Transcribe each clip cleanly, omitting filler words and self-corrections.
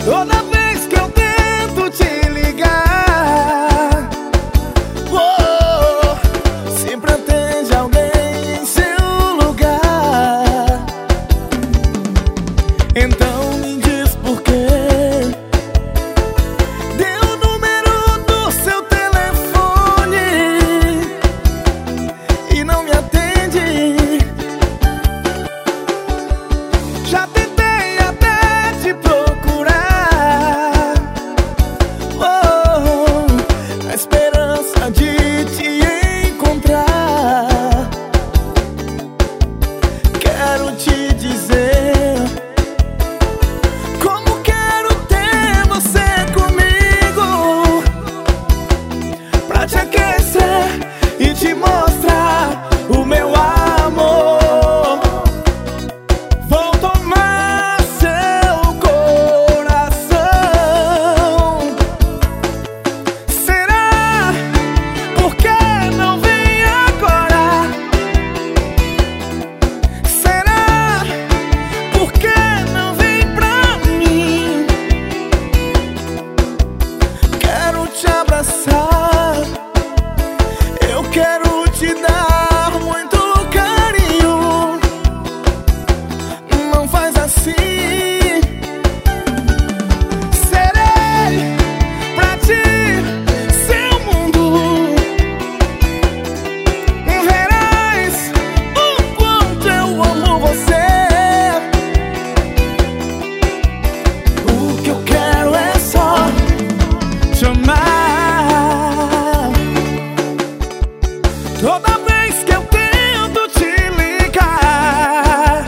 Toda vez que eu tento te ligar, sempre atende alguém em seu lugar. Então me diz por quê. Dê o número do seu telefone e não me atende. Já tentei até te procurar, na esperança de te encontrar. Quero te dizer como quero ter você comigo, pra te aquecer e te mostrar o meu amor. Vou tomar seu coração. Será? Por que não vem agora? Será? Por que não vem pra mim? Quero te abraçar, eu quero te dar muito carinho. Não faz assim. Serei pra ti seu mundo. Verás o quanto eu amo você. O que eu quero é só te amar. Toda vez que eu tento te ligar,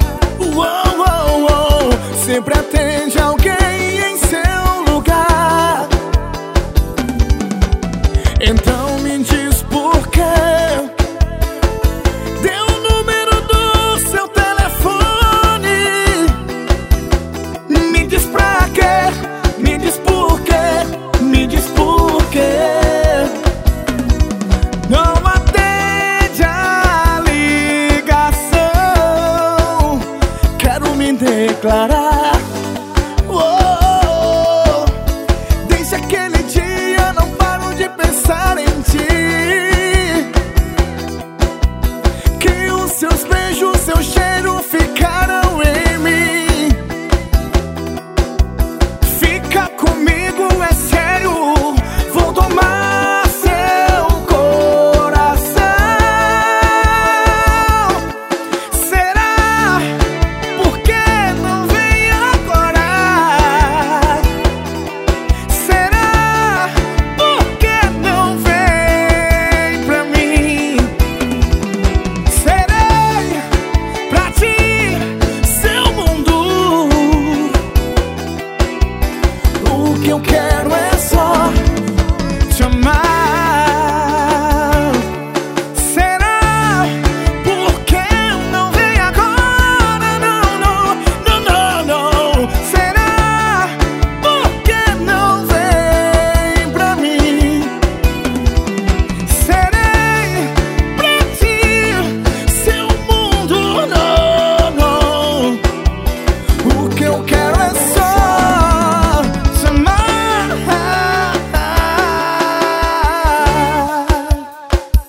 sempre atende alguém em seu lugar. Então me diz por quê. Dê o número do seu telefone. Me diz pra quê. Me diz por quê. Me diz por quê. Não atende a ligação. Quero me declarar. Desde aquele dia não paro de pensar em ti. Que os seus beijos, seu cheiro ficaram em mim. Fica comigo, é sério. Vou tomar seu coração. Será? Por que não vem agora? Será? Por que não vem pra mim? Serei pra ti seu mundo. O que eu quero